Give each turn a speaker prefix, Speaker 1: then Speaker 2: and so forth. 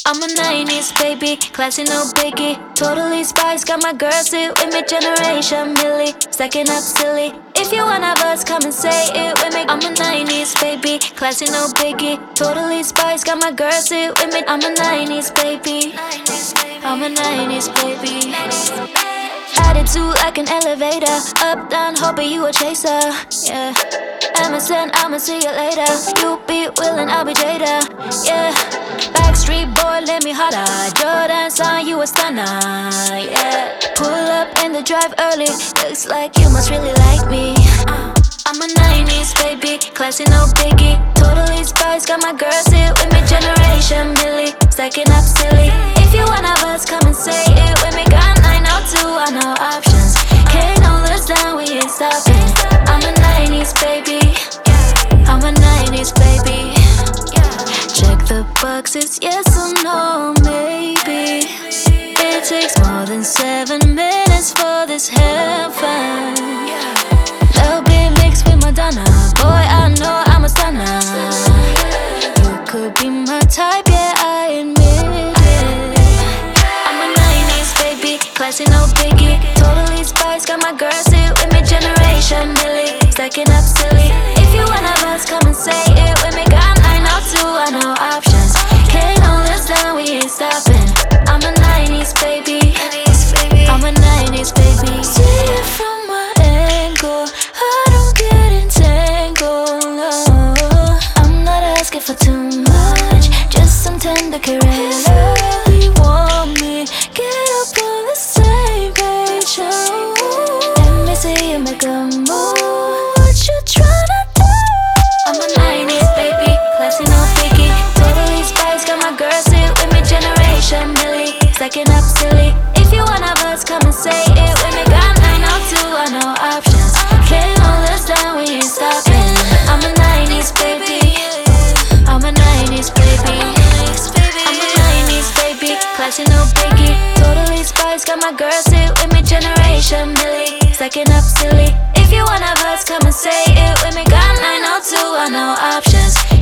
Speaker 1: I'm a 90s baby, classy no biggie. Totally spice, got my girls sit with me. Generation Millie, stacking up silly. If you one of us, come and say it with me. I'm a 90s baby, classy no biggie. Totally spice, got my girls sit with me. I'm a 90s baby, I'm a 90s baby. Attitude like an elevator, up, down, hoping you a chaser. Yeah, MSN, I'ma see you later. You be willing, I'll be Jada. Yeah, Backstreet Boy, let me holler. Jordan son, you a stunner. Yeah, pull up in the drive early. Looks like you must really like me. I'm a 90s baby, classy no biggie. Totally spice, got my girls here with me. Generation Millie, stacking up silly. If you one of us, come and say it with me. Got 902, I know options. Can't hold us down, we ain't stopping. I'm a 90s baby, I'm a 90s baby. Check the boxes, yes or no, maybe. It takes more than 7 minutes for this heaven. They'll be mixed with Madonna. Boy, I know I'm a stunner. You could be my type, yeah, I admit it. I'm a 90s baby, classy no biggie. Totally spice, got my girls here with me. Generation Millie, stacking up silly. If you one of us, come and say it with me. Got 902, I know options. Can't hold us down, we ain't stopping. I'm a 90s baby, I'm a 90s baby. See it from my angle, I don't get entangled, no. I'm not asking for too much, just some tender caress. You want me, get up on the same page, oh. Let me see you make a move, what you tryna do? I'm a 90s baby, classy no biggie. Totally spice, got my girls here with me. Generation Millie, stacking up silly. If you one of us, come and say it with me. Got 902, I know options. Can't hold us down, we ain't stopping. I'm a 90s baby, I'm a 90s baby. I'm a 90s baby, classy no biggie. Totally spice, got my girls here with me. Generation Millie, stacking up silly. If you one of us, come and say it with me. Got 902, I know options.